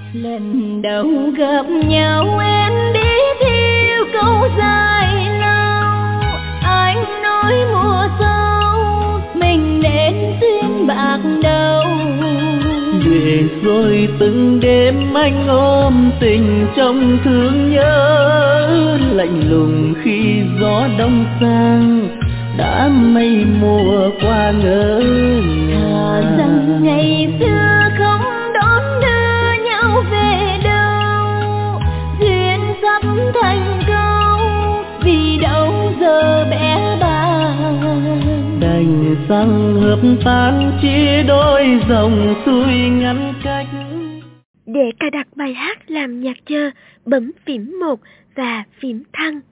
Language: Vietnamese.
Lần đầu gặp nhau em đi theo câu dài lâu, anh nói mùa sau mình nên duyên bạc đầu. Để rồi từng đêm anh ôm tình trong thương nhớ, lạnh lùng khi gió đông sang đã mây mùa qua ngỡ Thà rằng ngày xưa không đón đưa nhau về đâu, duyên sắp thành câu vì đâu giờ bé bàng. Đành rằng hợp tan chia đôi dòng xuôi ngăn cách. Để cài đặt bài hát làm nhạc chờ, bấm phím 1 và phím thăng.